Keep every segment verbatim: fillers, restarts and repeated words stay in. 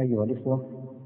أيها الإخوة،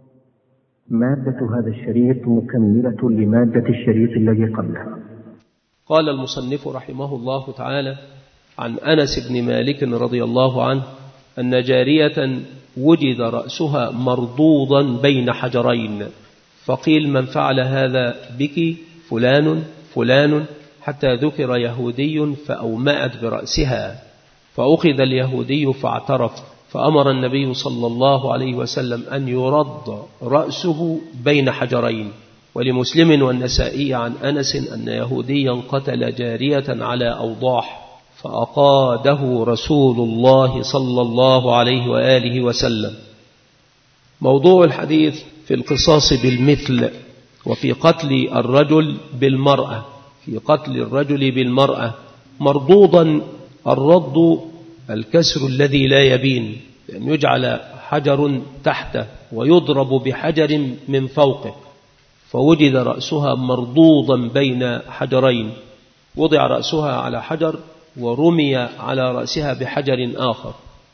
مادة هذا الشريط مكملة لمادة الشريط الذي قبلها. قال المصنف رحمه الله تعالى عن أنس بن مالك رضي الله عنه أن جارية وجد رأسها مرضوضا بين حجرين، فقيل: من فعل هذا بك؟ فلان فلان، حتى ذكر يهودي فأومأت برأسها، فأخذ اليهودي فاعترف، فأمر النبي صلى الله عليه وسلم أن يرد رأسه بين حجرين. ولمسلم والنسائي عن أنس أن يهوديا قتل جارية على أوضاح، فأقاده رسول الله صلى الله عليه وآله وسلم. موضوع الحديث في القصاص بالمثل، وفي قتل الرجل بالمرأة. في قتل الرجل بالمرأة مرضوضا، الرض الكسر الذي لا يبين، لأن يجعل حجر تحته ويضرب بحجر من فوقه، فوجد رأسها مرضوضا بين حجرين، وضع رأسها على حجر ورمي على رأسها بحجر آخر،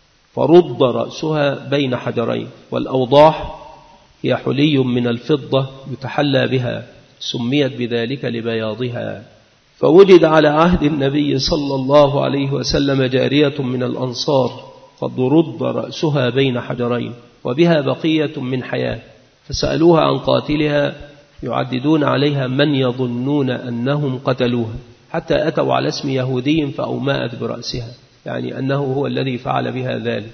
فرد رأسها بين حجرين. والأوضاح هي حلي من الفضة يتحلى بها، سميت بذلك لبياضها. فوجد على عهد النبي صلى الله عليه وسلم جارية من الأنصار قد رد رأسها بين حجرين وبها بقية من حياة، فسألوها عن قاتلها يعددون عليها من يظنون أنهم قتلوها، حتى أتوا على اسم يهودي فأومأت برأسها، يعني أنه هو الذي فعل بها ذلك.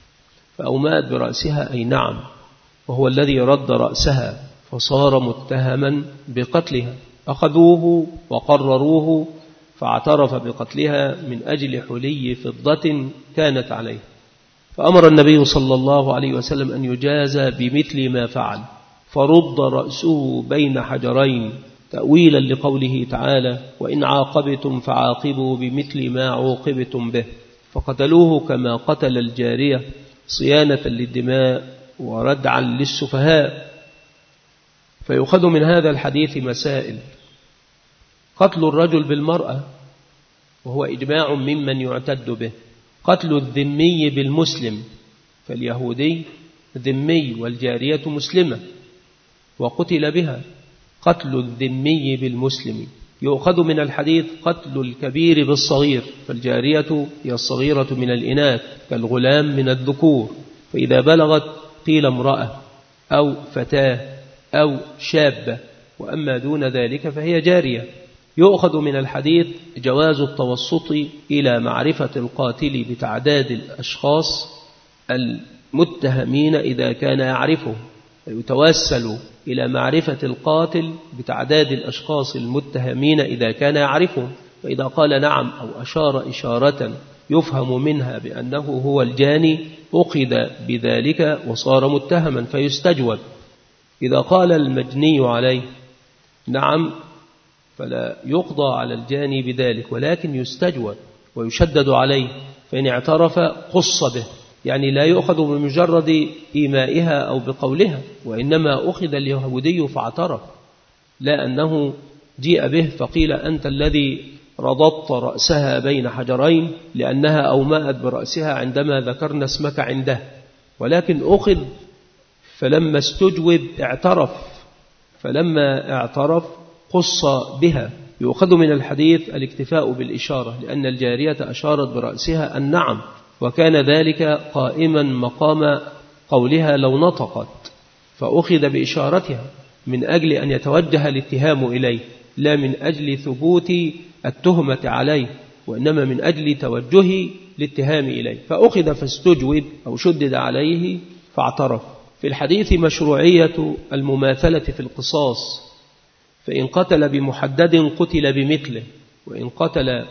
فأومأت برأسها أي نعم، وهو الذي رد رأسها، فصار متهما بقتلها. أخذوه وقرروه فاعترف بقتلها من أجل حلي فضة كانت عليه. فأمر النبي صلى الله عليه وسلم أن يجازى بمثل ما فعل، فرد رأسه بين حجرين، تأويلا لقوله تعالى: وإن عاقبتم فعاقبوا بمثل ما عوقبتم به. فقتلوه كما قتل الجارية صيانة للدماء وردعا للسفهاء. فيؤخذ من هذا الحديث مسائل: قتل الرجل بالمرأة وهو إجماع ممن يعتد به، قتل الذمي بالمسلم، فاليهودي ذمي والجارية مسلمة وقتل بها، قتل الذمي بالمسلم. يؤخذ من الحديث قتل الكبير بالصغير، فالجارية هي الصغيرة من الإناث كالغلام من الذكور، فإذا بلغت قيل امرأة أو فتاة أو شابة، وأما دون ذلك فهي جارية. يؤخذ من الحديث جواز التوسط إلى معرفة القاتل بتعداد الأشخاص المتهمين إذا كان يعرفه، فيتوسل إلى معرفة القاتل بتعداد الأشخاص المتهمين إذا كان يعرفهم، فإذا قال نعم أو أشار إشارة يفهم منها بأنه هو الجاني أخذ بذلك وصار متهما فيستجوب. إذا قال المجني عليه نعم فلا يقضى على الجاني بذلك، ولكن يستجوب ويشدد عليه، فإن اعترف قص به، يعني لا يؤخذ بمجرد إيمائها أو بقولها، وإنما أخذ اليهودي فاعترف، لا أنه جيء به فقيل أنت الذي رضضت رأسها بين حجرين لأنها أومأت برأسها عندما ذكرنا اسمك عنده، ولكن أخذ فلما استجوب اعترف، فلما اعترف قص بها. يؤخذ من الحديث الاكتفاء بالإشارة، لأن الجارية أشارت برأسها النعم، وكان ذلك قائما مقام قولها لو نطقت، فأخذ بإشارتها من أجل أن يتوجه الاتهام إليه، لا من أجل ثبوت التهمة عليه، وإنما من أجل توجه الاتهام إليه، فأخذ فاستجوب أو شدد عليه فاعترف. في الحديث مشروعية المماثلة في القصاص، فإن قتل بمحدد قتل بمثله، وإن قتل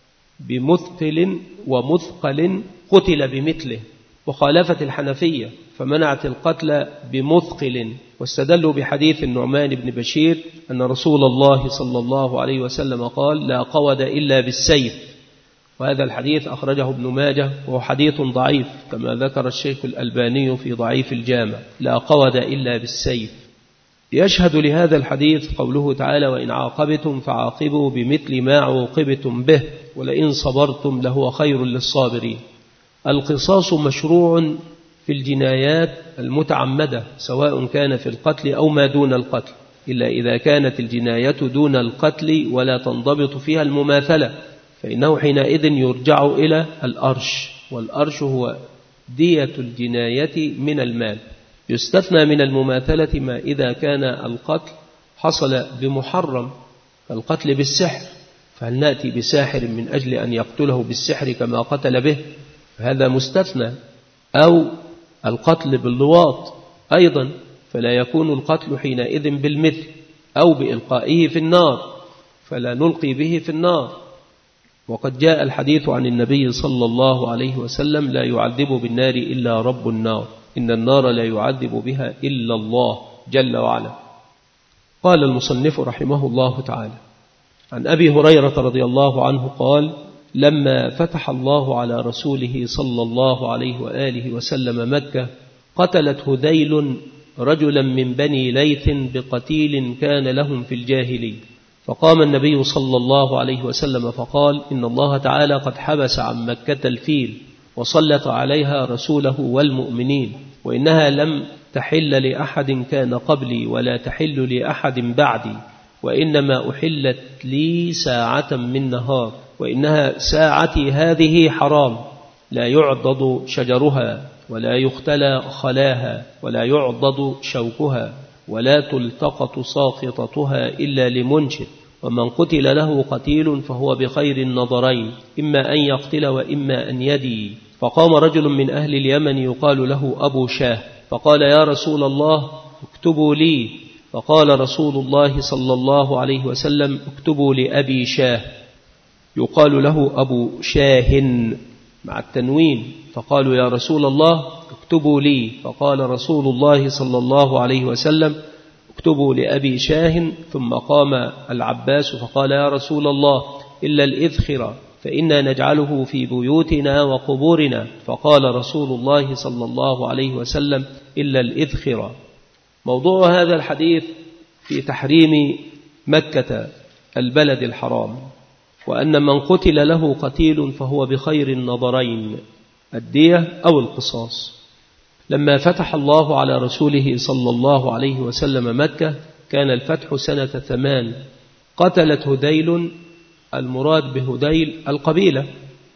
بمثقل ومثقل قتل بمثله. وخالفت الحنفية فمنعت القتل بمثقل، واستدلوا بحديث النعمان بن بشير أن رسول الله صلى الله عليه وسلم قال: لا قود إلا بالسيف. وهذا الحديث أخرجه ابن ماجه وهو حديث ضعيف، كما ذكر الشيخ الألباني في ضعيف الجامع: لا قود إلا بالسيف. يشهد لهذا الحديث قوله تعالى: وإن عاقبتم فعاقبوا بمثل ما عوقبتم به ولئن صبرتم لهو خير للصابرين. القصاص مشروع في الجنايات المتعمدة سواء كان في القتل أو ما دون القتل، إلا إذا كانت الجناية دون القتل ولا تنضبط فيها المماثلة، فإنه حينئذ يرجع إلى الأرش، والأرش هو دية الجناية من المال. يستثنى من المماثلة ما إذا كان القتل حصل بمحرم كالقتل بالسحر، فهل نأتي بساحر من أجل أن يقتله بالسحر كما قتل به؟ هذا مستثنى. أو القتل باللواط أيضا، فلا يكون القتل حينئذ بالمثل، أو بإلقائه في النار فلا نلقي به في النار. وقد جاء الحديث عن النبي صلى الله عليه وسلم: لا يعذب بالنار إلا رب النار، إن النار لا يعذب بها إلا الله جل وعلا. قال المصنف رحمه الله تعالى: عن أبي هريرة رضي الله عنه قال: لما فتح الله على رسوله صلى الله عليه وآله وسلم مكة، قتلت هذيل رجلا من بني ليث بقتيل كان لهم في الجاهلية، فقام النبي صلى الله عليه وسلم فقال: إن الله تعالى قد حبس عن مكة الفيل وسلط عليها رسوله والمؤمنين، وإنها لم تحل لأحد كان قبلي ولا تحل لأحد بعدي، وإنما أحلت لي ساعة من نهار، وإنها ساعتي هذه حرام، لا يعضد شجرها ولا يختلى خلاها ولا يعضد شوكها ولا تلتقط ساقطتها إلا لمنشد، ومن قتل له قتيل فهو بخير النظرين، إما أن يقتل وإما أن يدي. فقام رجل من أهل اليمن يقال له أبو شاه فقال: يا رسول الله اكتبوا لي. فقال رسول الله صلى الله عليه وسلم: اكتبوا لأبي شاه، يقال له أبو شاه مع التنوين. فقالوا: يا رسول الله اكتبوا لي. فقال رسول الله صلى الله عليه وسلم: اكتبوا لأبي شاه. ثم قام العباس فقال: يا رسول الله إلا الإذخر فإنا نجعله في بيوتنا وقبورنا. فقال رسول الله صلى الله عليه وسلم: إلا الإذخر. موضوع هذا الحديث في تحريم مكة البلد الحرام، وأن من قتل له قتيل فهو بخير النظرين، الدية أو القصاص. لما فتح الله على رسوله صلى الله عليه وسلم مكة، كان الفتح سنة ثمان. قتلت هذيل، المراد بهذيل القبيلة،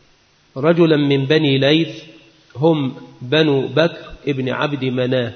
رجلا من بني ليث، هم بنو بكر ابن عبد مناه.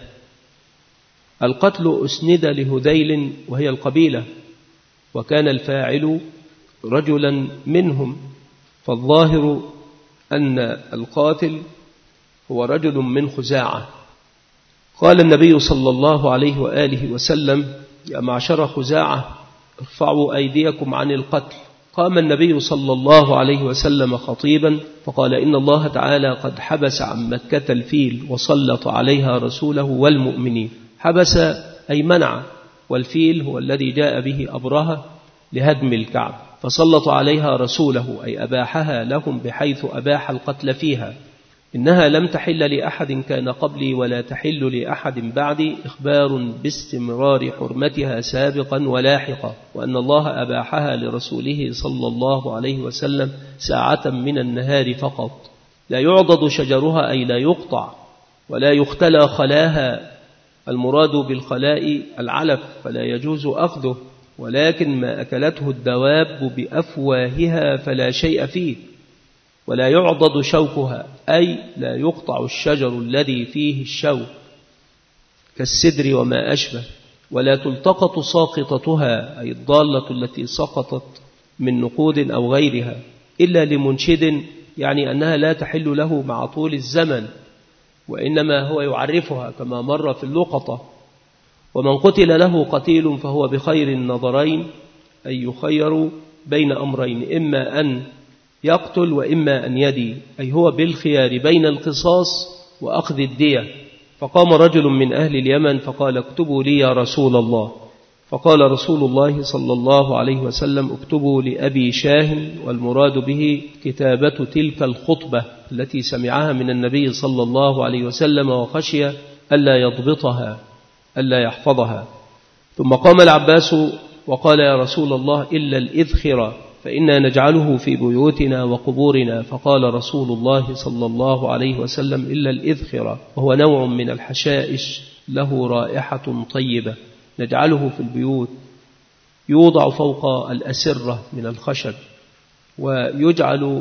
القتل أسند لهذيل وهي القبيلة، وكان الفاعل رجلا منهم، فالظاهر أن القاتل هو رجل من خزاعة. قال النبي صلى الله عليه وآله وسلم: يا معشر خزاعة ارفعوا أيديكم عن القتل. قام النبي صلى الله عليه وسلم خطيبا فقال: إن الله تعالى قد حبس عن مكة الفيل وسلط عليها رسوله والمؤمنين. حبس أي منع، والفيل هو الذي جاء به أبرهة لهدم الكعب، فسلط عليها رسوله أي أباحها لهم بحيث أباح القتل فيها. إنها لم تحل لأحد كان قبلي ولا تحل لأحد بعدي، إخبار باستمرار حرمتها سابقا ولاحقا، وأن الله أباحها لرسوله صلى الله عليه وسلم ساعة من النهار فقط، لا يعضد شجرها أي لا يقطع، ولا يختلى خلاها. المراد بالخلاء العلف، فلا يجوز أخذه، ولكن ما أكلته الدواب بأفواهها فلا شيء فيه. ولا يعضد شوكها أي لا يقطع الشجر الذي فيه الشوك كالسدر وما أشبه. ولا تلتقط ساقطتها أي الضالة التي سقطت من نقود أو غيرها، إلا لمنشد، يعني أنها لا تحل له مع طول الزمن، وإنما هو يعرفها كما مر في اللقطة. ومن قتل له قتيل فهو بخير النظرين، أي يخير بين أمرين، إما أن يقتل وإما أن يدي، أي هو بالخيار بين القصاص وأخذ الدية. فقام رجل من أهل اليمن فقال: اكتبوا لي يا رسول الله. فقال رسول الله صلى الله عليه وسلم: اكتبوا لأبي شاه، والمراد به كتابة تلك الخطبة التي سمعها من النبي صلى الله عليه وسلم وخشي ألا يضبطها ألا يحفظها. ثم قام العباس وقال: يا رسول الله إلا الإذخر فإنا نجعله في بيوتنا وقبورنا. فقال رسول الله صلى الله عليه وسلم إلا الإذخرة، وهو نوع من الحشائش له رائحة طيبة، نجعله في البيوت، يوضع فوق الأسرة من الخشب، ويجعل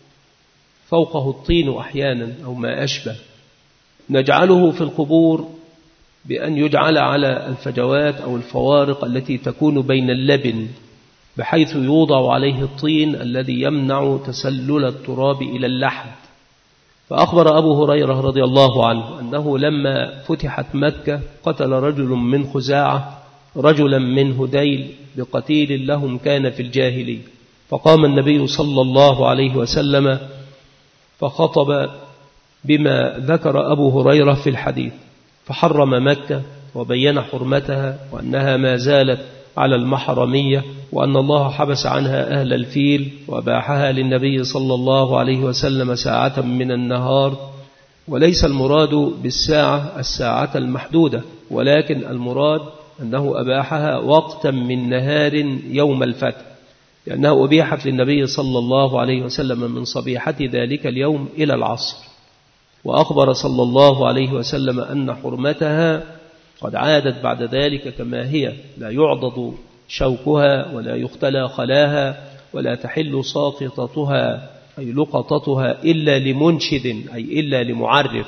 فوقه الطين أحيانا أو ما أشبه. نجعله في القبور بأن يجعل على الفجوات أو الفوارق التي تكون بين اللبن، بحيث يوضع عليه الطين الذي يمنع تسلل التراب إلى اللحد. فأخبر أبو هريرة رضي الله عنه أنه لما فتحت مكة قتل رجل من خزاعة رجلا من هذيل بقتيل لهم كان في الجاهلية، فقام النبي صلى الله عليه وسلم فخطب بما ذكر أبو هريرة في الحديث، فحرم مكة وبين حرمتها وأنها ما زالت على المحرمية، وأن الله حبس عنها أهل الفيل وأباحها للنبي صلى الله عليه وسلم ساعة من النهار. وليس المراد بالساعة الساعة المحدودة، ولكن المراد أنه أباحها وقتا من نهار يوم الفتح، لأنه أبيحت للنبي صلى الله عليه وسلم من صبيحة ذلك اليوم إلى العصر. وأخبر صلى الله عليه وسلم أن حرمتها قد عادت بعد ذلك كما هي، لا يعضد شوكها ولا يختلى خلاها ولا تحل ساقطتها أي لقطتها إلا لمنشد أي إلا لمعرف.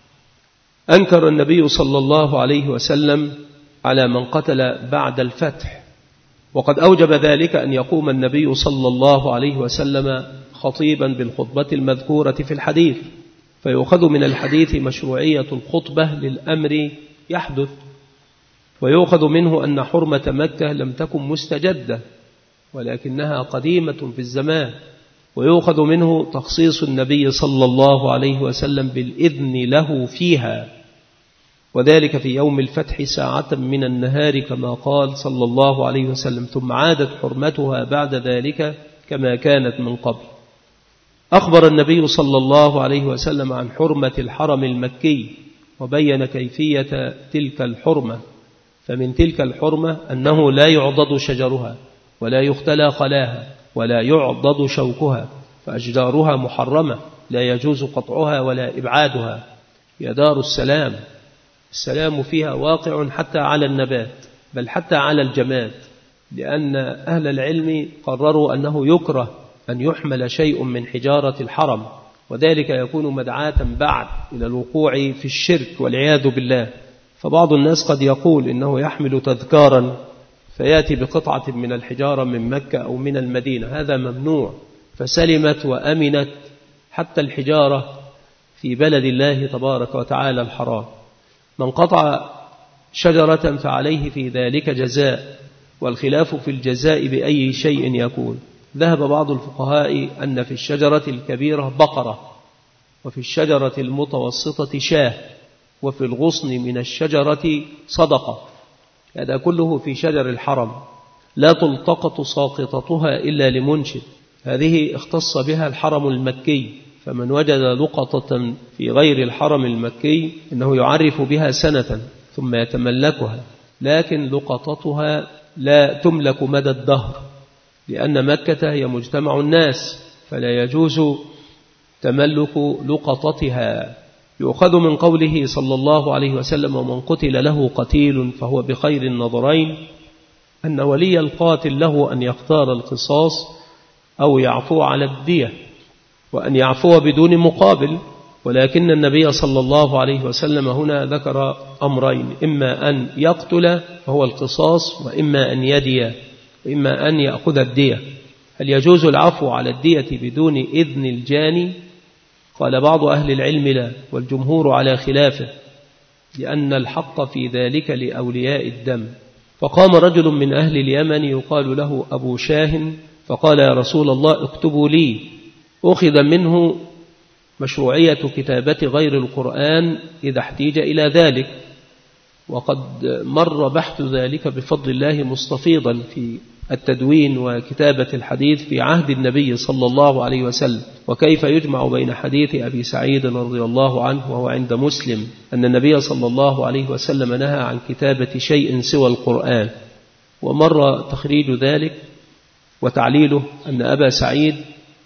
أنكر النبي صلى الله عليه وسلم على من قتل بعد الفتح، وقد أوجب ذلك أن يقوم النبي صلى الله عليه وسلم خطيبا بالخطبة المذكورة في الحديث، فيؤخذ من الحديث مشروعية الخطبة للأمر يحدث، ويؤخذ منه أن حرمة مكة لم تكن مستجدة ولكنها قديمة في الزمان، ويؤخذ منه تخصيص النبي صلى الله عليه وسلم بالإذن له فيها، وذلك في يوم الفتح ساعة من النهار كما قال صلى الله عليه وسلم، ثم عادت حرمتها بعد ذلك كما كانت من قبل. أخبر النبي صلى الله عليه وسلم عن حرمة الحرم المكي، وبين كيفية تلك الحرمة، فمن تلك الحرمة أنه لا يعضد شجرها ولا يختلى خلاها ولا يعضد شوكها، فأشجارها محرمة لا يجوز قطعها ولا إبعادها، هي دار السلام، السلام فيها واقع حتى على النبات بل حتى على الجماد، لأن أهل العلم قرروا أنه يكره أن يحمل شيء من حجارة الحرم، وذلك يكون مدعاة بعد إلى الوقوع في الشرك والعياذ بالله. فبعض الناس قد يقول إنه يحمل تذكارا فيأتي بقطعة من الحجارة من مكة أو من المدينة، هذا ممنوع، فسلمت وأمنت حتى الحجارة في بلد الله تبارك وتعالى الحرام. من قطع شجرة فعليه في ذلك جزاء، والخلاف في الجزاء بأي شيء يكون. ذهب بعض الفقهاء أن في الشجرة الكبيرة بقرة، وفي الشجرة المتوسطة شاه، وفي الغصن من الشجرة صدقة، هذا كله في شجر الحرم، لا تلتقط ساقطتها إلا لمنشد، هذه اختص بها الحرم المكي، فمن وجد لقطة في غير الحرم المكي إنه يعرف بها سنة ثم يتملكها، لكن لقطتها لا تملك مدى الدهر، لأن مكة هي مجتمع الناس فلا يجوز تملك لقطتها. يؤخذ من قوله صلى الله عليه وسلم ومن قتل له قتيل فهو بخير النظرين أن ولي القاتل له أن يختار القصاص أو يعفو على الدية، وأن يعفو بدون مقابل، ولكن النبي صلى الله عليه وسلم هنا ذكر أمرين، إما أن يقتل فهو القصاص، وإما أن يدي، وإما أن يأخذ الدية. هل يجوز العفو على الدية بدون إذن الجاني؟ قال بعض أهل العلم لا، والجمهور على خلافه، لأن الحق في ذلك لأولياء الدم. فقام رجل من أهل اليمن يقال له أبو شاه فقال يا رسول الله اكتبوا لي. أخذ منه مشروعية كتابة غير القرآن إذا احتيج إلى ذلك، وقد مر بحث ذلك بفضل الله مستفيضا في التدوين وكتابة الحديث في عهد النبي صلى الله عليه وسلم، وكيف يجمع بين حديث أبي سعيد رضي الله عنه وهو عند مسلم أن النبي صلى الله عليه وسلم نهى عن كتابة شيء سوى القرآن، ومر تخريج ذلك وتعليله أن أبا سعيد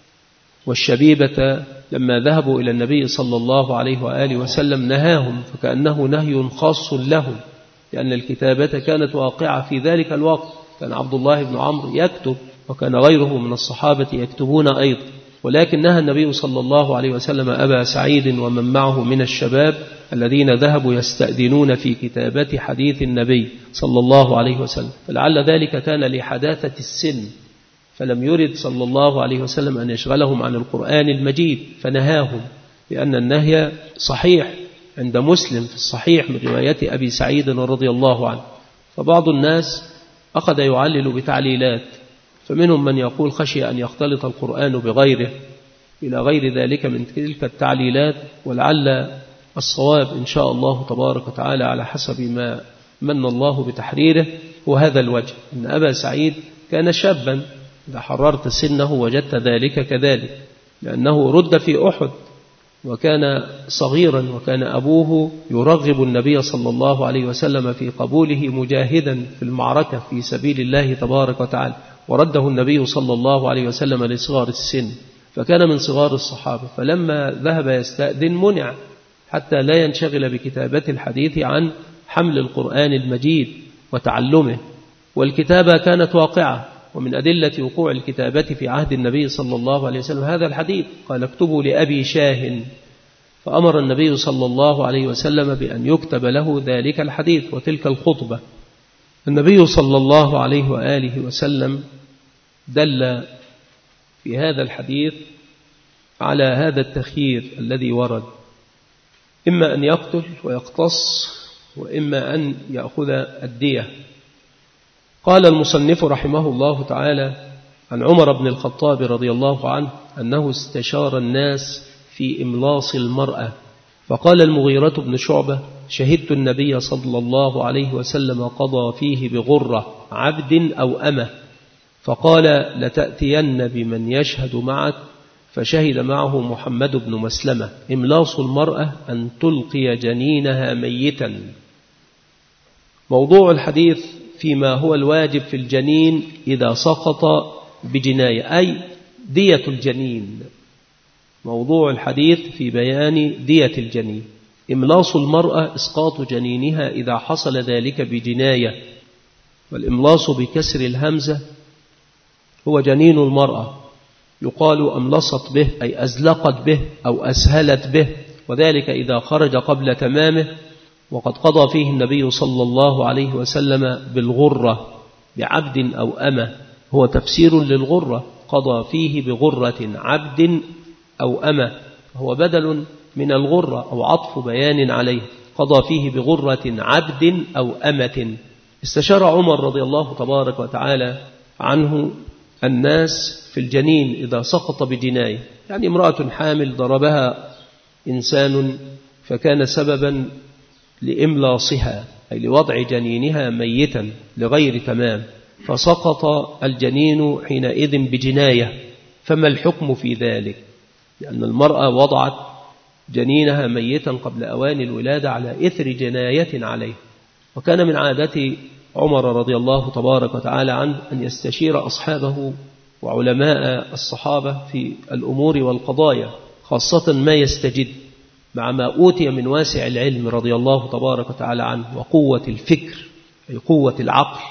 والشبيبة لما ذهبوا إلى النبي صلى الله عليه وآله وسلم نهاهم، فكأنه نهي خاص لهم، لأن الكتابة كانت واقعة في ذلك الوقت. كان عبد الله بن عمرو يكتب، وكان غيره من الصحابة يكتبون أيضا، ولكن نهى النبي صلى الله عليه وسلم أبا سعيد ومن معه من الشباب الذين ذهبوا يستأذنون في كتابة حديث النبي صلى الله عليه وسلم، فلعل ذلك كان لحداثة السن، فلم يرد صلى الله عليه وسلم أن يشغلهم عن القرآن المجيد فنهاهم، لأن النهي صحيح عند مسلم في الصحيح من رواية أبي سعيد رضي الله عنه. فبعض الناس أخذ يعلل بتعليلات، فمنهم من يقول خشي أن يختلط القرآن بغيره إلى غير ذلك من تلك التعليلات، ولعل الصواب إن شاء الله تبارك وتعالى على حسب ما من الله بتحريره وهذا الوجه، إن أبا سعيد كان شابا، إذا حررت سنه وجدت ذلك كذلك، لأنه رد في أحد وكان صغيرا، وكان أبوه يرغب النبي صلى الله عليه وسلم في قبوله مجاهدا في المعركة في سبيل الله تبارك وتعالى، ورده النبي صلى الله عليه وسلم لصغار السن، فكان من صغار الصحابة، فلما ذهب يستأذن منع حتى لا ينشغل بكتابة الحديث عن حمل القرآن المجيد وتعلمه. والكتابة كانت واقعة، ومن أدلة وقوع الكتابة في عهد النبي صلى الله عليه وسلم هذا الحديث، قال اكتبوا لأبي شاه، فأمر النبي صلى الله عليه وسلم بأن يكتب له ذلك الحديث وتلك الخطبة. النبي صلى الله عليه وآله وسلم دل في هذا الحديث على هذا التخيير الذي ورد، إما أن يقتل ويقتص، وإما أن يأخذ الدية. قال المصنف رحمه الله تعالى عن عمر بن الخطاب رضي الله عنه أنه استشار الناس في إملاص المرأة، فقال المغيرة بن شعبة شهدت النبي صلى الله عليه وسلم قضى فيه بغرة عبد أو أمة، فقال لتأتين بمن يشهد معك، فشهد معه محمد بن مسلمة. إملاص المرأة أن تلقي جنينها ميتا. موضوع الحديث فيما هو الواجب في الجنين إذا سقط بجناية، أي دية الجنين. موضوع الحديث في بيان دية الجنين. إملاص المرأة إسقاط جنينها إذا حصل ذلك بجناية، والإملاص بكسر الهمزة هو جنين المرأة، يقال أملصت به أي أزلقت به أو أسهلت به، وذلك إذا خرج قبل تمامه، وقد قضى فيه النبي صلى الله عليه وسلم بالغرة بعبد أو أمة، هو تفسير للغرة، قضى فيه بغرة عبد أو أمة، هو بدل من الغرة أو عطف بيان عليه، قضى فيه بغرة عبد أو أمة. استشار عمر رضي الله تبارك وتعالى عنه الناس في الجنين إذا سقط بجناية، يعني امرأة حامل ضربها إنسان فكان سببا لإملاصها أي لوضع جنينها ميتا لغير تمام، فسقط الجنين حينئذ بجناية، فما الحكم في ذلك؟ لأن المرأة وضعت جنينها ميتا قبل أوان الولادة على إثر جناية عليه. وكان من عادة عمر رضي الله تبارك وتعالى عنه أن يستشير أصحابه وعلماء الصحابة في الأمور والقضايا، خاصة ما يستجد، مع ما أوتي من واسع العلم رضي الله تبارك وتعالى عنه وقوة الفكر أي قوة العقل.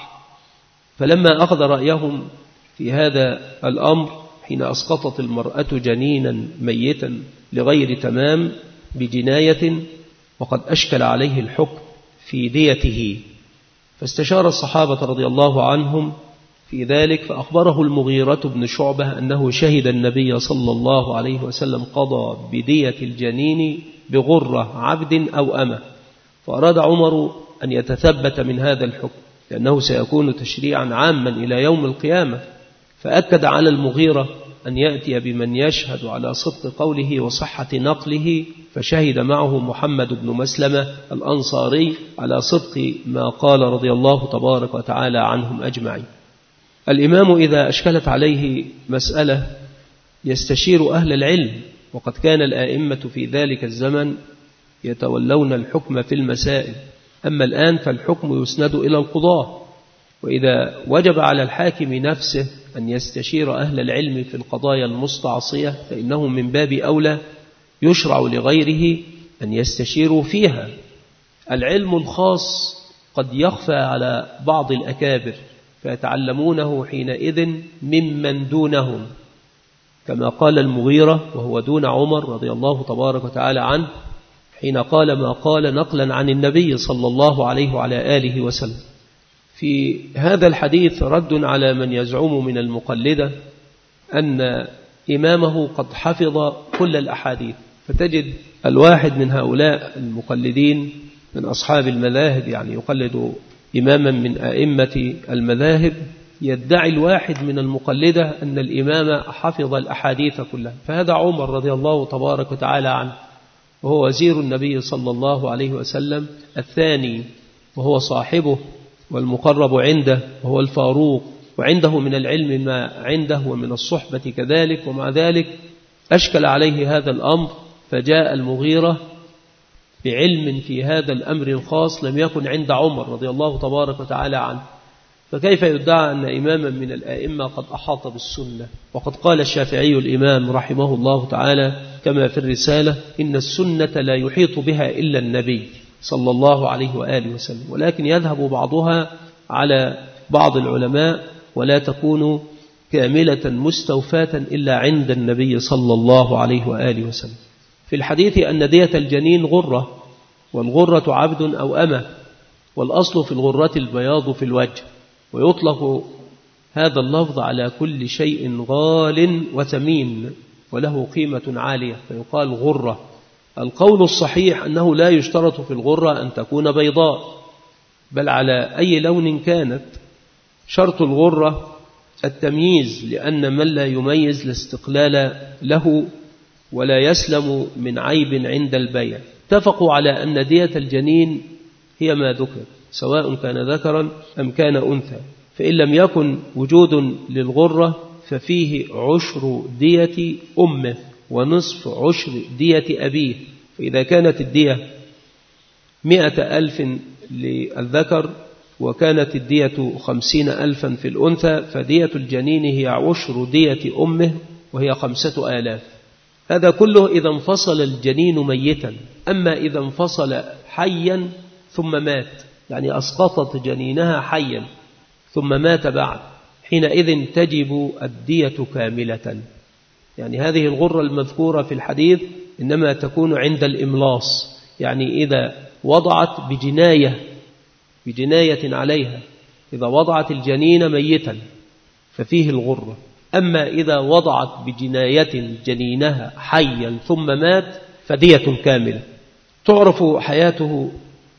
فلما أخذ رأيهم في هذا الأمر حين أسقطت المرأة جنينا ميتا لغير تمام بجناية، وقد أشكل عليه الحكم في ديته، فاستشار الصحابة رضي الله عنهم في ذلك، فأخبره المغيرة بن شعبة أنه شهد النبي صلى الله عليه وسلم قضى بدية الجنين بغرة عبد أو أمة، فأراد عمر أن يتثبت من هذا الحكم لأنه سيكون تشريعا عاما إلى يوم القيامة، فأكد على المغيرة أن يأتي بمن يشهد على صدق قوله وصحة نقله، فشهد معه محمد بن مسلمة الأنصاري على صدق ما قال رضي الله تبارك وتعالى عنهم أجمعين. الإمام إذا أشكلت عليه مسألة يستشير أهل العلم، وقد كان الآئمة في ذلك الزمن يتولون الحكم في المسائل، أما الآن فالحكم يسند إلى القضاة، وإذا وجب على الحاكم نفسه أن يستشير أهل العلم في القضايا المستعصية فإنه من باب أولى يشرع لغيره أن يستشيروا فيها. العلم الخاص قد يخفى على بعض الأكابر فيتعلمونه حينئذ ممن دونهم، كما قال المغيرة وهو دون عمر رضي الله تبارك وتعالى عنه حين قال ما قال نقلا عن النبي صلى الله عليه وعلى آله وسلم. في هذا الحديث رد على من يزعم من المقلدة أن إمامه قد حفظ كل الأحاديث، فتجد الواحد من هؤلاء المقلدين من أصحاب المذاهب، يعني يقلد إماما من أئمة المذاهب، يدعي الواحد من المقلدة أن الإمام حفظ الأحاديث كلها، فهذا عمر رضي الله تبارك وتعالى عنه وهو وزير النبي صلى الله عليه وسلم الثاني، وهو صاحبه والمقرب عنده، وهو الفاروق، وعنده من العلم ما عنده ومن الصحبة كذلك، ومع ذلك أشكل عليه هذا الأمر فجاء المغيرة بعلم في هذا الأمر الخاص لم يكن عند عمر رضي الله تبارك وتعالى عنه. فكيف يدعى أن إماما من الآئمة قد أحاط بالسنة؟ وقد قال الشافعي الإمام رحمه الله تعالى كما في الرسالة إن السنة لا يحيط بها إلا النبي صلى الله عليه وآله وسلم، ولكن يذهب بعضها على بعض العلماء ولا تكون كاملة مستوفاة إلا عند النبي صلى الله عليه وآله وسلم. في الحديث أن دية الجنين غرة، والغرة عبد أو أمة، والأصل في الغرة البياض في الوجه، ويطلق هذا اللفظ على كل شيء غال وثمين وله قيمة عالية فيقال غرة. القول الصحيح أنه لا يشترط في الغرة أن تكون بيضاء، بل على أي لون كانت. شرط الغرة التمييز، لأن من لا يميز لا استقلال له ولا يسلم من عيب عند البيع. اتفقوا على أن دية الجنين هي ما ذكر سواء كان ذكرا أم كان أنثى، فإن لم يكن وجود للغرة ففيه عشر دية أمه ونصف عشر دية أبيه. فإذا كانت الدية مئة ألف للذكر وكانت الدية خمسين ألفا في الأنثى فدية الجنين هي عشر دية أمه وهي خمسة آلاف. هذا كله إذا انفصل الجنين ميتا. أما إذا انفصل حيا ثم مات، يعني أسقطت جنينها حيا ثم مات بعد، حينئذ تجب الدية كاملة. يعني هذه الغرة المذكورة في الحديث إنما تكون عند الإملاص، يعني إذا وضعت بجناية بجناية عليها، إذا وضعت الجنين ميتا ففيه الغرة. أما إذا وضعت بجناية جنينها حيا ثم مات فدية كاملة. تعرف حياته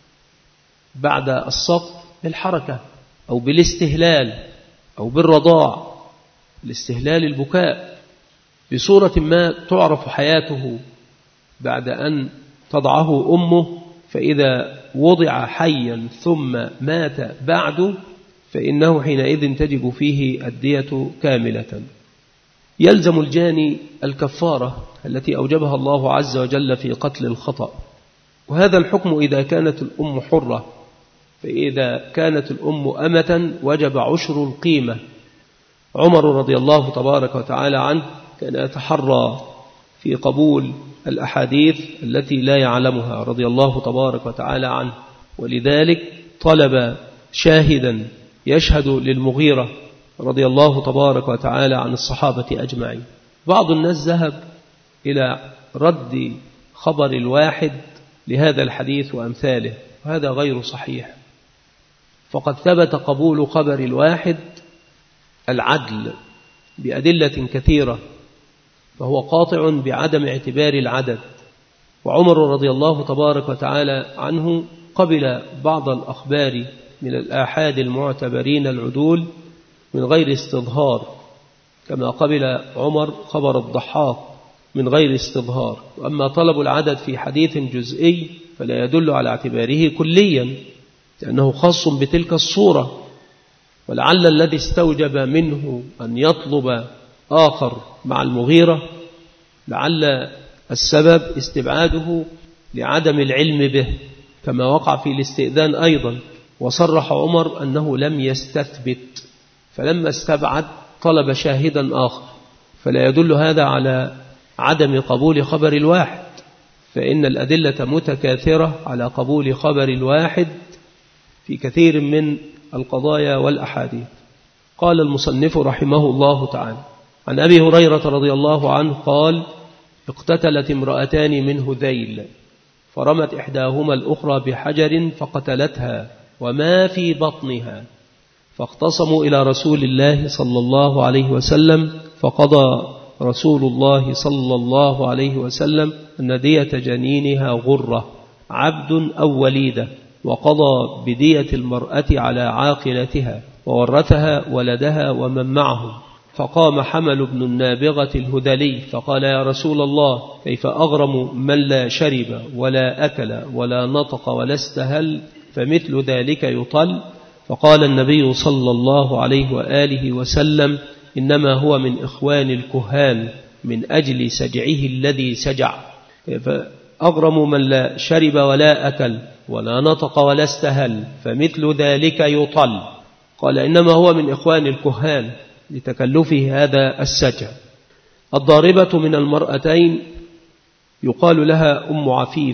بعد السقط بالحركة أو بالاستهلال أو بالرضاع. الاستهلال البكاء بصورة ما تعرف حياته بعد أن تضعه أمه، فإذا وضع حيا ثم مات بعد فإنه حينئذ تجب فيه الدية كاملة. يلزم الجاني الكفارة التي أوجبها الله عز وجل في قتل الخطأ، وهذا الحكم إذا كانت الأم حرة، فإذا كانت الأم أمة وجب عشر القيمة. عمر رضي الله تبارك وتعالى عنه كان يتحرى في قبول الأحاديث التي لا يعلمها رضي الله تبارك وتعالى عنه، ولذلك طلب شاهدا يشهد للمغيرة رضي الله تبارك وتعالى عن الصحابة أجمعين. بعض الناس ذهب إلى رد خبر الواحد لهذا الحديث وأمثاله، وهذا غير صحيح، فقد ثبت قبول خبر الواحد العدل بأدلة كثيرة، فهو قاطع بعدم اعتبار العدد. وعمر رضي الله تبارك وتعالى عنه قبل بعض الأخبار من الآحاد المعتبرين العدول من غير استظهار، كما قبل عمر خبر الضحاك من غير استظهار. وأما طلب العدد في حديث جزئي فلا يدل على اعتباره كليا، لأنه خاص بتلك الصورة، ولعل الذي استوجب منه أن يطلب آخر مع المغيرة لعل السبب استبعاده لعدم العلم به، كما وقع في الاستئذان أيضا. وصرح عمر أنه لم يستثبت، فلما استبعد طلب شاهدا آخر، فلا يدل هذا على عدم قبول خبر الواحد، فإن الأدلة متكاثرة على قبول خبر الواحد في كثير من القضايا والأحاديث. قال المصنف رحمه الله تعالى: عن أبي هريرة رضي الله عنه قال: اقتتلت امرأتان من هذيل، فرمت إحداهما الأخرى بحجر فقتلتها وما في بطنها، فاختصموا إلى رسول الله صلى الله عليه وسلم، فقضى رسول الله صلى الله عليه وسلم أن دية جنينها غرة عبد أو وليدة، وقضى بدية المرأة على عاقلتها، وورثها ولدها ومن معه. فقام حمل بن النابغة الهذلي فقال: يا رسول الله، كيف أغرم من لا شرب ولا أكل ولا نطق ولا استهل، فمثل ذلك يطل؟ فقال النبي صلى الله عليه وآله وسلم: إنما هو من إخوان الكهان من أجل سجعه الذي سجع. فأغرم من لا شرب ولا أكل ولا نطق ولا استهل، فمثل ذلك يطل. قال: إنما هو من إخوان الكهان لتكلفه هذا السجع. الضاربة من المرأتين يقال لها أم عفيف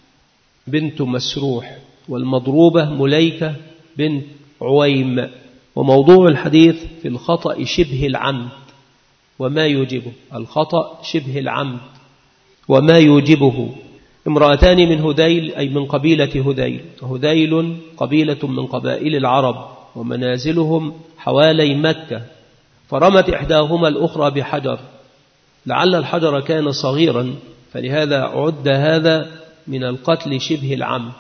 بنت مسروح، والمضروبة مليكة بنت عويم. وموضوع الحديث في الخطأ شبه العمد وما يوجبه، الخطأ شبه العمد وما يوجبه. امرأتان من هذيل أي من قبيلة هذيل، هذيل قبيلة من قبائل العرب ومنازلهم حوالي مكة، فرمت إحداهما الأخرى بحجر، لعل الحجر كان صغيرا فلهذا عد هذا من القتل شبه العمد،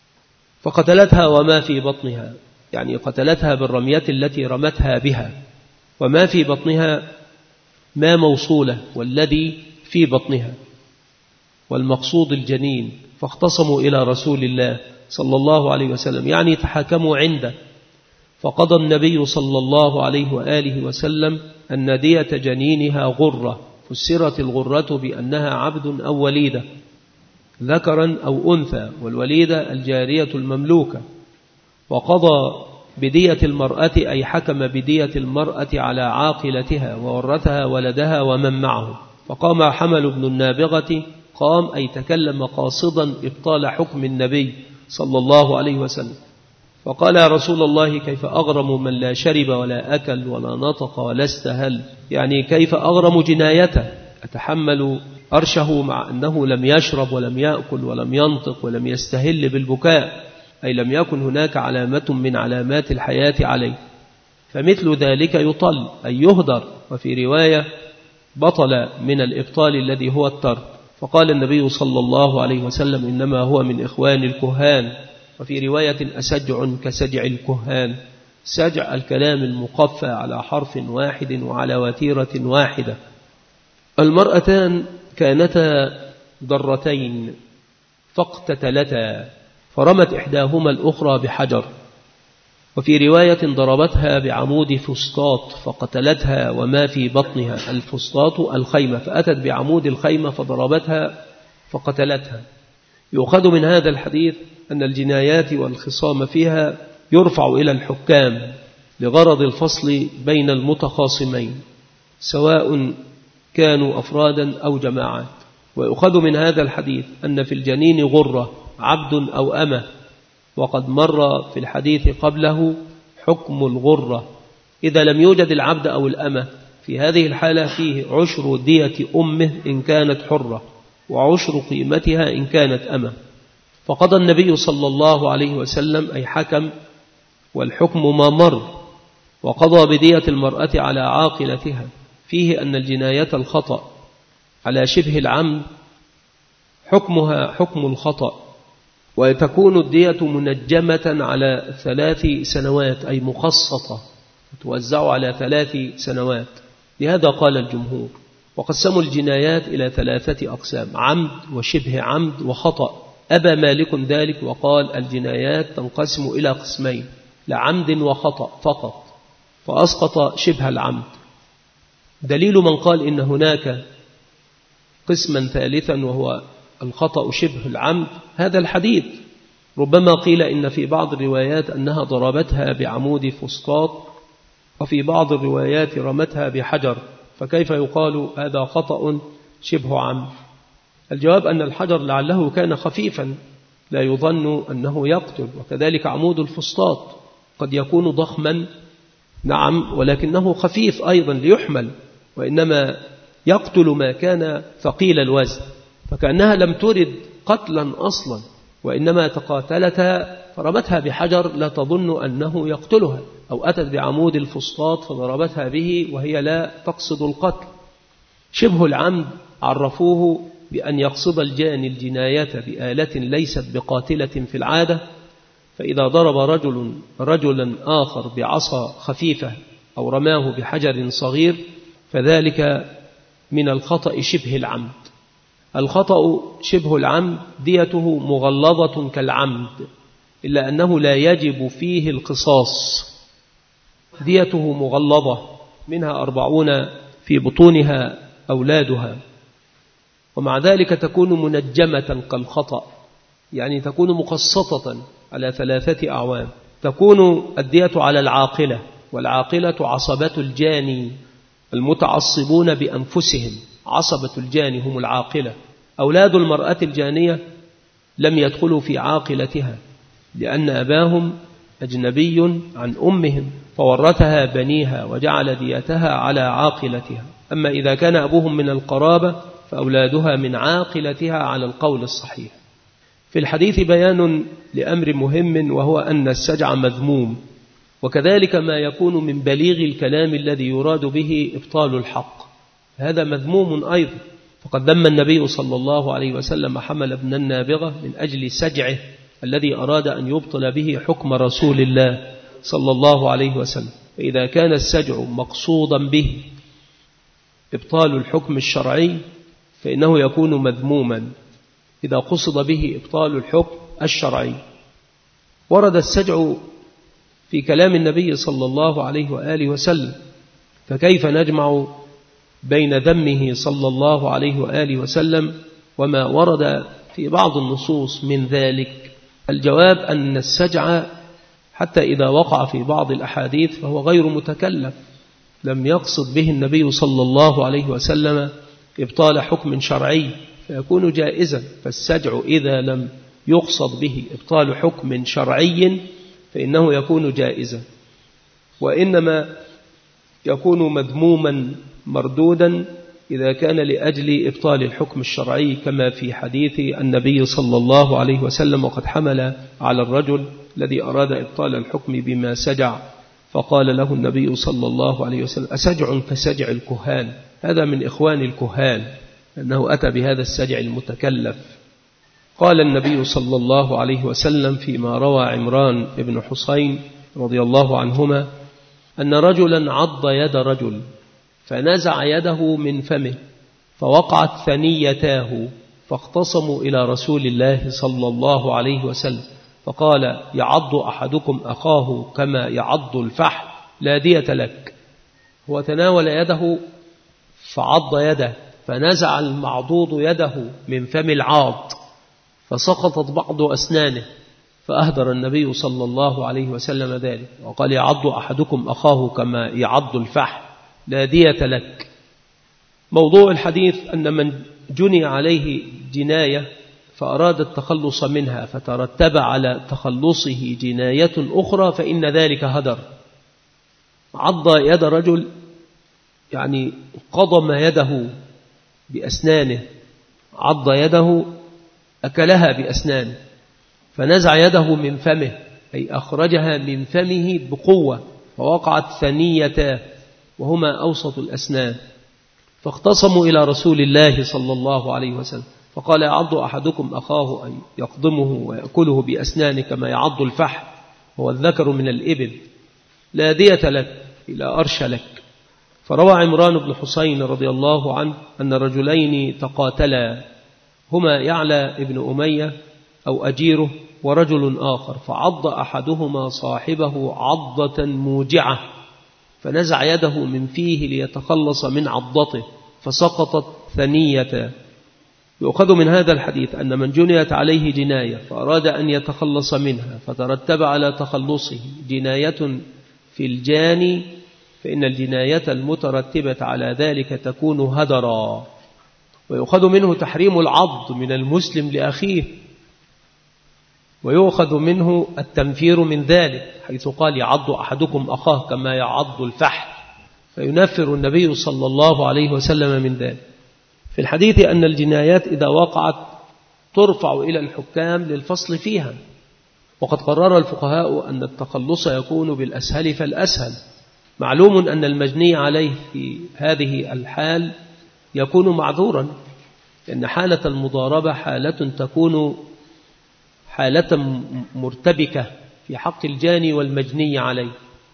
فقتلتها وما في بطنها، يعني قتلتها بالرمية التي رمتها بها. وما في بطنها ما موصولة، والذي في بطنها، والمقصود الجنين. فاختصموا إلى رسول الله صلى الله عليه وسلم، يعني تحاكموا عنده، فقضى النبي صلى الله عليه وآله وسلم أن دية جنينها غرة. فسرت الغرة بأنها عبد أو وليدة، ذكرا أو أنثى، والوليدة الجارية المملوكة. وقضى بدية المرأة أي حكم بدية المرأة على عاقلتها، وورثها ولدها ومن معه. فقام حمل بن النابغة، قام أي تكلم قاصدا إبطال حكم النبي صلى الله عليه وسلم، فقال: يا رسول الله، كيف أغرم من لا شرب ولا أكل ولا نطق ولا استهل، يعني كيف أغرم جنايته، أتحمل أرشه مع أنه لم يشرب ولم يأكل ولم ينطق ولم يستهل بالبكاء، أي لم يكن هناك علامة من علامات الحياة عليه، فمثل ذلك يطل أي يهدر. وفي رواية: بطل من الإبطال الذي هو الترك. فقال النبي صلى الله عليه وسلم: إنما هو من إخوان الكهان. وفي رواية: أسجع كسجع الكهان. سجع الكلام المقفى على حرف واحد وعلى وتيرة واحدة. المرأتان كانتا ضرتين فاقتتلتا، فرمت إحداهما الأخرى بحجر. وفي رواية: ضربتها بعمود فسطاط فقتلتها وما في بطنها. الفسطاط الخيمة، فأتت بعمود الخيمة فضربتها فقتلتها. يؤخذ من هذا الحديث أن الجنايات والخصام فيها يرفع إلى الحكام لغرض الفصل بين المتخاصمين، سواء كانوا أفرادا أو جماعات. ويؤخذ من هذا الحديث أن في الجنين غرة عبد أو أمة، وقد مر في الحديث قبله حكم الغرة. إذا لم يوجد العبد أو الأمة، في هذه الحالة فيه عشر دية أمه إن كانت حرة، وعشر قيمتها إن كانت أمة. فقضى النبي صلى الله عليه وسلم أي حكم، والحكم ما مر، وقضى بدية المرأة على عاقلتها. فيه أن الجناية الخطأ على شبه العمد حكمها حكم الخطأ، وتكون الدية منجمة على ثلاث سنوات أي مقسطة، توزع على ثلاث سنوات. لهذا قال الجمهور. وقسموا الجنايات إلى ثلاثة أقسام: عمد وشبه عمد وخطأ. أبى مالك ذلك وقال: الجنايات تنقسم إلى قسمين، لعمد وخطأ فقط، فأسقط شبه العمد. دليل من قال إن هناك قسما ثالثا وهو الخطأ شبه العمد هذا الحديث. ربما قيل إن في بعض الروايات أنها ضربتها بعمود فسطاط وفي بعض الروايات رمتها بحجر، فكيف يقال هذا خطأ شبه عمد؟ الجواب أن الحجر لعله كان خفيفا لا يظن أنه يقتل، وكذلك عمود الفسطاط قد يكون ضخما نعم ولكنه خفيف أيضا ليحمل، وإنما يقتل ما كان ثقيل الوزن، فكأنها لم ترد قتلا أصلا وإنما تقاتلتها فرمتها بحجر لا تظن أنه يقتلها، أو أتت بعمود الفسطاط فضربتها به وهي لا تقصد القتل. شبه العمد عرفوه بأن يقصد الجاني الجناية بآلة ليست بقاتلة في العادة، فإذا ضرب رجل رجلا آخر بعصا خفيفة أو رماه بحجر صغير فذلك من الخطأ شبه العمد. الخطأ شبه العمد ديته مغلظة كالعمد، إلا أنه لا يجب فيه القصاص، ديته مغلظة، منها أربعون في بطونها أولادها، ومع ذلك تكون منجمة كالخطأ، يعني تكون مقسطة على ثلاثة أعوام. تكون الدية على العاقلة، والعاقلة عصبة الجاني المتعصبون بأنفسهم، عصبة الجاني هم العاقلة. أولاد المرأة الجانية لم يدخلوا في عاقلتها لأن أباهم أجنبي عن أمهم فورثها بنيها وجعل ديتها على عاقلتها. أما إذا كان أبوهم من القرابة فأولادها من عاقلتها على القول الصحيح. في الحديث بيان لأمر مهم، وهو أن السجع مذموم، وكذلك ما يكون من بليغ الكلام الذي يراد به إبطال الحق، هذا مذموم أيضا. فقد ذم النبي صلى الله عليه وسلم حمل بن النابغة من أجل سجعه الذي أراد أن يبطل به حكم رسول الله صلى الله عليه وسلم. فإذا كان السجع مقصودا به إبطال الحكم الشرعي فإنه يكون مذموما إذا قصد به إبطال الحكم الشرعي. ورد السجع في كلام النبي صلى الله عليه وآله وسلم، فكيف نجمع بين ذمه صلى الله عليه وآله وسلم وما ورد في بعض النصوص من ذلك؟ الجواب أن السجع حتى إذا وقع في بعض الأحاديث فهو غير متكلف، لم يقصد به النبي صلى الله عليه وسلم إبطال حكم شرعي فيكون جائزا. فالسجع إذا لم يقصد به إبطال حكم شرعي فإنه يكون جائزا، وإنما يكون مذموما مردودا إذا كان لأجل إبطال الحكم الشرعي، كما في حديث النبي صلى الله عليه وسلم وقد حمل على الرجل الذي أراد إبطال الحكم بما سجع، فقال له النبي صلى الله عليه وسلم: أسجع كسجع الكهان؟ هذا من إخوان الكهان، أنه أتى بهذا السجع المتكلف. قال النبي صلى الله عليه وسلم فيما روى عمران بن حسين رضي الله عنهما أن رجلا عض يد رجل فنزع يده من فمه فوقعت ثنيتاه، فاختصموا إلى رسول الله صلى الله عليه وسلم فقال: يعض أحدكم أخاه كما يعض الفحل لا دية لك. هو تناول يده فعض يده، فنزع المعضوض يده من فم العاض فسقطت بعض أسنانه، فأهدر النبي صلى الله عليه وسلم ذلك وقال: يعض أحدكم أخاه كما يعض الفحل لا دية لك. موضوع الحديث أن من جني عليه جناية فأراد التخلص منها فترتب على تخلصه جناية أخرى فإن ذلك هدر. عض يد رجل يعني قضم يده بأسنانه، عض يده أكلها بأسنانه، فنزع يده من فمه أي أخرجها من فمه بقوة فوقعت ثنيتاه وهما أوسط الأسنان، فاختصموا إلى رسول الله صلى الله عليه وسلم فقال: يعض أحدكم أخاه أن يقضمه ويأكله بأسنانه كما يعض الفحل، هو الذكر من الإبل، لا دية لك إلى أرش لك. فروى عمران بن حسين رضي الله عنه أن رجلين تقاتلا، هما يعلى ابن أمية أو أجيره ورجل آخر، فعض أحدهما صاحبه عضة موجعة فنزع يده من فيه ليتخلص من عضته فسقطت ثنيته. يؤخذ من هذا الحديث أن من جنيت عليه جناية فأراد أن يتخلص منها فترتب على تخلصه جناية في الجاني فإن الجناية المترتبة على ذلك تكون هدرا، ويؤخذ منه تحريم العض من المسلم لأخيه، ويؤخذ منه التنفير من ذلك، حيث قال يعض أحدكم أخاه كما يعض الفحل، فينفر النبي صلى الله عليه وسلم من ذلك. في الحديث أن الجنايات إذا وقعت ترفع إلى الحكام للفصل فيها، وقد قرر الفقهاء أن التخلص يكون بالأسهل فالأسهل. معلوم أن المجني عليه في هذه الحال يكون معذورا، لأن حالة المضاربة حالة تكون حالة مرتبكة في حق الجاني والمجني عليه،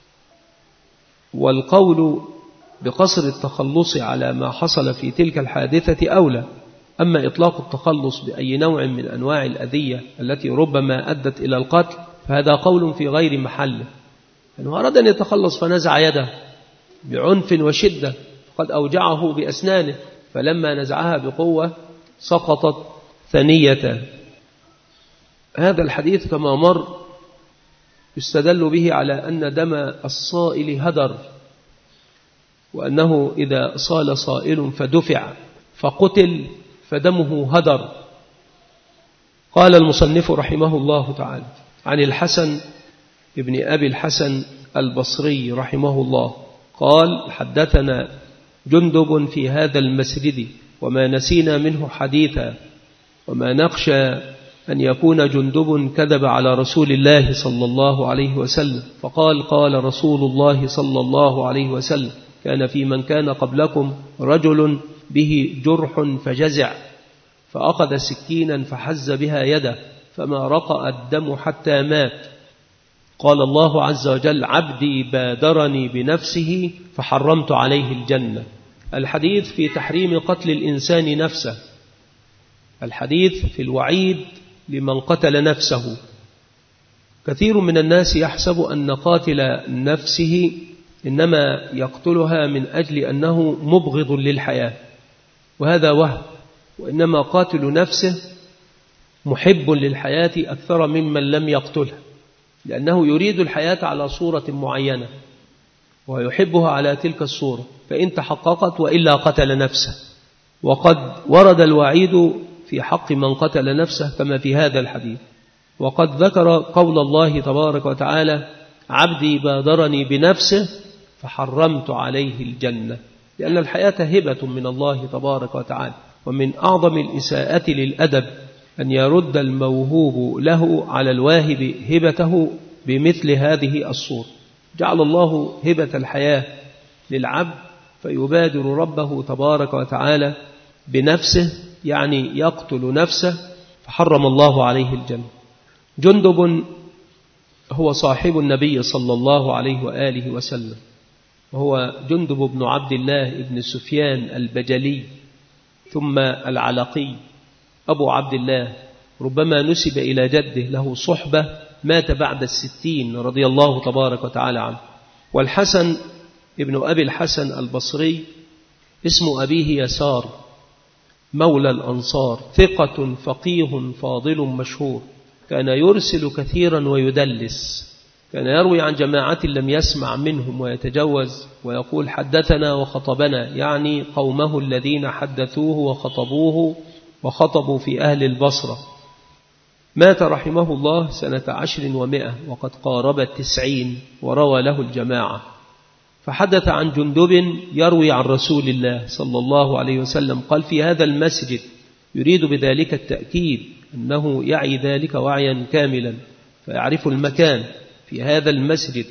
والقول بقصر التخلص على ما حصل في تلك الحادثة أولى. أما إطلاق التخلص بأي نوع من أنواع الأذية التي ربما أدت إلى القتل فهذا قول في غير محله. أنه أراد أن يتخلص فنزع يده بعنف وشدة، قد أوجعه بأسنانه، فلما نزعها بقوة سقطت ثنية. هذا الحديث كما مر يستدل به على أن دم الصائل هدر، وأنه إذا صال صائل فدفع فقتل فدمه هدر. قال المصنف رحمه الله تعالى عن الحسن ابن أبي الحسن البصري رحمه الله قال حدثنا جندب في هذا المسجد وما نسينا منه حديثا، وما نخشى أن يكون جندب كذب على رسول الله صلى الله عليه وسلم، فقال قال رسول الله صلى الله عليه وسلم كان في من كان قبلكم رجل به جرح فجزع فأخذ سكينا فحز بها يده فما رقأ الدم حتى مات. قال الله عز وجل عبدي بادرني بنفسه فحرمت عليه الجنة. الحديث في تحريم قتل الإنسان نفسه، الحديث في الوعيد لمن قتل نفسه. كثير من الناس يحسب أن قاتل نفسه إنما يقتلها من أجل أنه مبغض للحياة، وهذا وهم، وإنما قاتل نفسه محب للحياة أكثر ممن لم يقتلها، لأنه يريد الحياة على صورة معينة ويحبها على تلك الصورة، فإن تحققت وإلا قتل نفسه. وقد ورد الوعيد في حق من قتل نفسه كما في هذا الحديث. وقد ذكر قول الله تبارك وتعالى عبدي بادرني بنفسه فحرمت عليه الجنة، لأن الحياة هبة من الله تبارك وتعالى، ومن أعظم الإساءة للأدب أن يرد الموهوب له على الواهب هبته بمثل هذه الصورة. جعل الله هبة الحياة للعبد فيبادر ربه تبارك وتعالى بنفسه، يعني يقتل نفسه، فحرم الله عليه الجنة. جندب هو صاحب النبي صلى الله عليه وآله وسلم، وهو جندب بن عبد الله بن سفيان البجلي ثم العلقي أبو عبد الله، ربما نسب إلى جده، له صحبة، مات بعد الستين رضي الله تبارك وتعالى عنه. والحسن ابن أبي الحسن البصري اسم أبيه يسار مولى الأنصار، ثقة فقيه فاضل مشهور، كان يرسل كثيرا ويدلس، كان يروي عن جماعة لم يسمع منهم ويتجوز ويقول حدثنا وخطبنا، يعني قومه الذين حدثوه وخطبوه وخطبوا في أهل البصرة. مات رحمه الله سنة عشر ومائة وقد قارب التسعين، وروى له الجماعة. فحدث عن جندب يروي عن رسول الله صلى الله عليه وسلم قال في هذا المسجد، يريد بذلك التأكيد أنه يعي ذلك وعيا كاملا فيعرف المكان في هذا المسجد.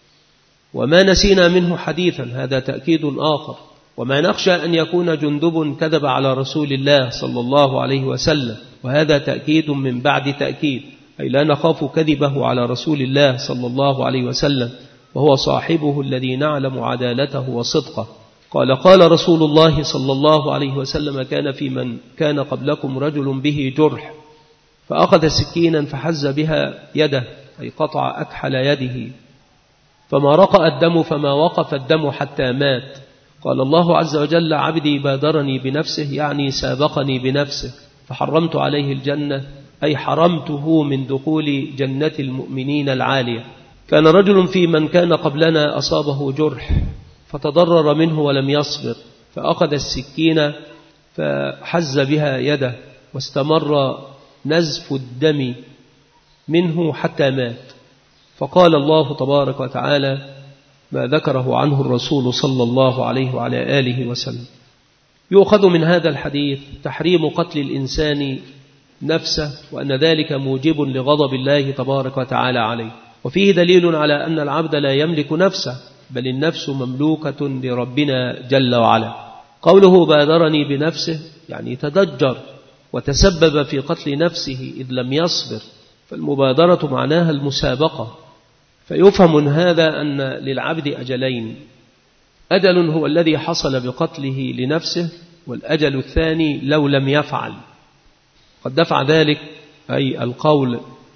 وما نسينا منه حديثا، هذا تأكيد آخر. وما نخشى أن يكون جندب كذب على رسول الله صلى الله عليه وسلم، وهذا تأكيد من بعد تأكيد، أي لا نخاف كذبه على رسول الله صلى الله عليه وسلم، وهو صاحبه الذي نعلم عدالته وصدقه. قال قال رسول الله صلى الله عليه وسلم كان في من كان قبلكم رجل به جرح فأخذ سكينا فحز بها يده، أي قطع أكحل يده، فما رقأ الدم فما وقف الدم حتى مات. قال الله عز وجل عبدي بادرني بنفسه، يعني سابقني بنفسه، فحرمت عليه الجنة، أي حرمته من دخول جنة المؤمنين العالية. كان رجل في من كان قبلنا أصابه جرح فتضرر منه ولم يصبر، فأخذ السكين فحز بها يده، واستمر نزف الدم منه حتى مات. فقال الله تبارك وتعالى ما ذكره عنه الرسول صلى الله عليه وعلى آله وسلم. يؤخذ من هذا الحديث تحريم قتل الإنسان نفسه، وأن ذلك موجب لغضب الله تبارك وتعالى عليه. وفيه دليل على أن العبد لا يملك نفسه، بل النفس مملوكة لربنا جل وعلا. قوله بادرني بنفسه يعني تدجر وتسبب في قتل نفسه إذ لم يصبر، فالمبادرة معناها المسابقة. فيفهم من هذا أن للعبد أجلين، أجل هو الذي حصل بقتله لنفسه، والأجل الثاني لو لم يفعل. قد دفع ذلك أي القول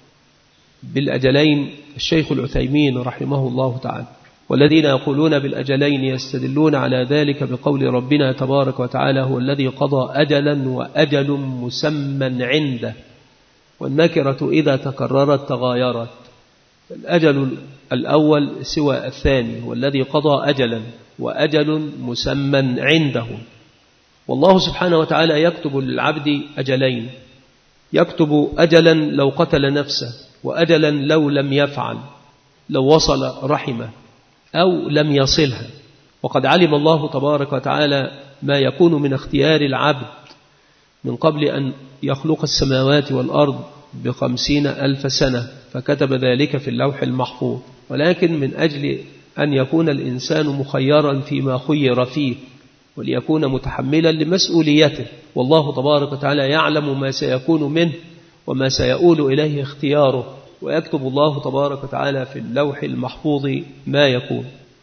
بالأجلين الشيخ العثيمين رحمه الله تعالى. والذين يقولون بالأجلين يستدلون على ذلك بقول ربنا تبارك وتعالى هو الذي قضى أجلا وأجل مسمى عنده، والنكرة إذا تكررت تغايرت. الأجل الأول سوى الثاني، والذي قضى أجلا وأجل مسمى عنده. والله سبحانه وتعالى يكتب للعبد أجلين، يكتب أجلا لو قتل نفسه، وأجلا لو لم يفعل، لو وصل رحمه أو لم يصلها. وقد علم الله تبارك وتعالى ما يكون من اختيار العبد من قبل أن يخلق السماوات والأرض بخمسين ألف سنة، فكتب ذلك في اللوح المحفوظ. ولكن من أجل أن يكون الإنسان مخيرا فيما خير فيه، وليكون متحملا لمسؤوليته، والله تبارك وتعالى يعلم ما سيكون منه وما سيؤول إليه اختياره، ويكتب الله تبارك وتعالى في اللوح المحفوظ ما يكون.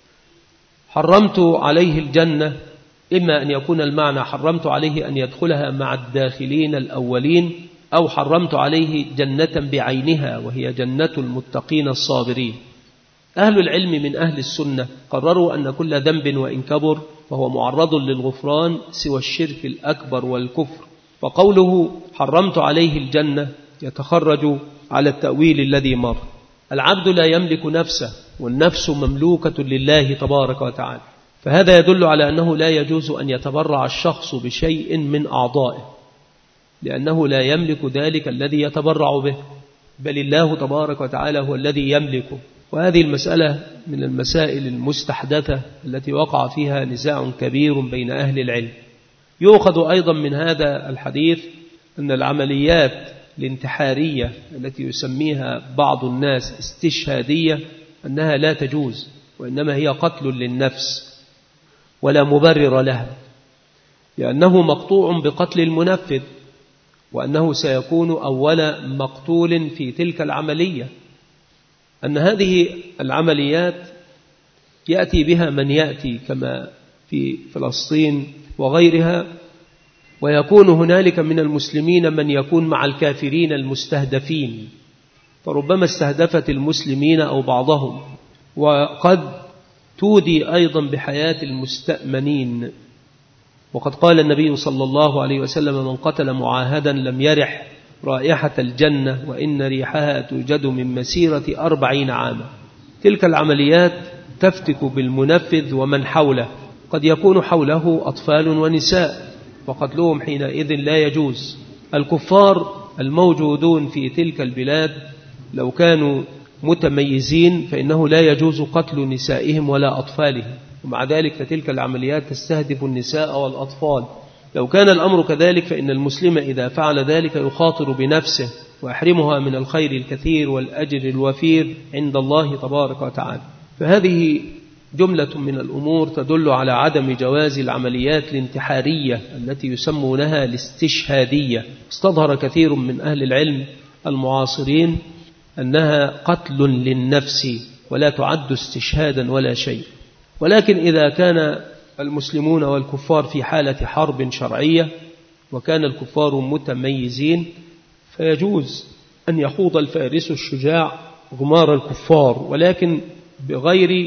حرمت عليه الجنة، إما أن يكون المعنى حرمت عليه أن يدخلها مع الداخلين الأولين، أو حرمت عليه جنة بعينها وهي جنة المتقين الصابرين. أهل العلم من أهل السنة قرروا أن كل ذنب وإن كبر فهو معرض للغفران سوى الشرك الأكبر والكفر. وقوله حرمت عليه الجنة يتخرج على التأويل الذي مر. العبد لا يملك نفسه، والنفس مملوكة لله تبارك وتعالى، فهذا يدل على أنه لا يجوز أن يتبرع الشخص بشيء من أعضائه، لأنه لا يملك ذلك الذي يتبرع به، بل الله تبارك وتعالى هو الذي يملكه. وهذه المسألة من المسائل المستحدثة التي وقع فيها نزاع كبير بين أهل العلم. يؤخذ أيضا من هذا الحديث أن العمليات الانتحارية التي يسميها بعض الناس استشهادية أنها لا تجوز، وإنما هي قتل للنفس ولا مبرر لها، لأنه مقطوع بقتل المنفذ، وأنه سيكون أول مقتول في تلك العملية. أن هذه العمليات يأتي بها من يأتي كما في فلسطين وغيرها، ويكون هنالك من المسلمين من يكون مع الكافرين المستهدفين، فربما استهدفت المسلمين أو بعضهم، وقد تودي أيضا بحياة المستأمنين. وقد قال النبي صلى الله عليه وسلم من قتل معاهدا لم يرح رائحة الجنة وإن ريحها توجد من مسيرة أربعين عاما. تلك العمليات تفتك بالمنفذ ومن حوله، قد يكون حوله أطفال ونساء، فقتلهم حينئذ لا يجوز. الكفار الموجودون في تلك البلاد لو كانوا متميزين فإنه لا يجوز قتل نسائهم ولا أطفالهم، ومع ذلك فتلك العمليات تستهدف النساء والأطفال. لو كان الأمر كذلك فإن المسلم إذا فعل ذلك يخاطر بنفسه ويحرمها من الخير الكثير والأجر الوفير عند الله تبارك وتعالى. فهذه جملة من الأمور تدل على عدم جواز العمليات الانتحارية التي يسمونها الاستشهادية. استظهر كثير من أهل العلم المعاصرين أنها قتل للنفس ولا تعد استشهادا ولا شيء. ولكن إذا كان المسلمون والكفار في حالة حرب شرعية وكان الكفار متميزين فيجوز أن يخوض الفارس الشجاع غمار الكفار، ولكن بغير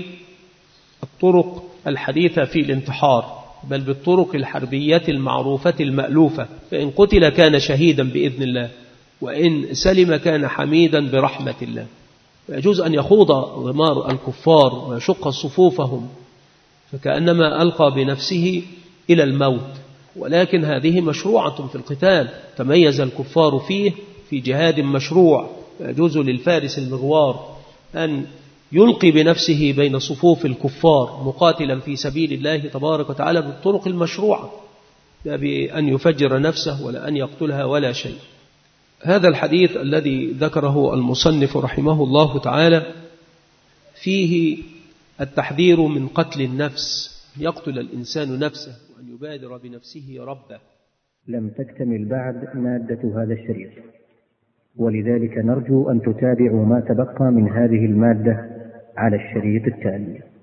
الطرق الحديثة في الانتحار، بل بالطرق الحربية المعروفة المألوفة. فإن قتل كان شهيدا بإذن الله، وإن سلم كان حميدا برحمة الله. فيجوز أن يخوض غمار الكفار ويشق صفوفهم، فكأنما ألقى بنفسه إلى الموت. ولكن هذه مشروعة في القتال، تميز الكفار فيه في جهاد مشروع. يجوز للفارس المغوار أن يلقي بنفسه بين صفوف الكفار مقاتلا في سبيل الله تبارك وتعالى بالطرق المشروعة، لا بأن يفجر نفسه ولا أن يقتلها ولا شيء. هذا الحديث الذي ذكره المصنف رحمه الله تعالى فيه التحذير من قتل النفس، يقتل الإنسان نفسه وأن يبادر بنفسه ربه. لم تكتمل بعد مادة هذا الشريط، ولذلك نرجو أن تتابعوا ما تبقى من هذه المادة على الشريط التالي.